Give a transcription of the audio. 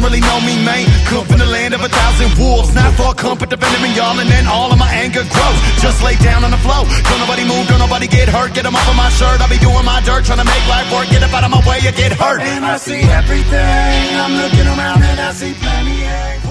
really know me, man. Come from the land of 1,000 wolves, not for comfort, defending y'all, and then all of my anger grows. Just lay down on the floor, don't nobody move, don't nobody get hurt. Get them off of my shirt, I'll be doing my dirt, trying to make life work. Get up out of my way, you get hurt. And I see everything, I'm looking around and I see plenty.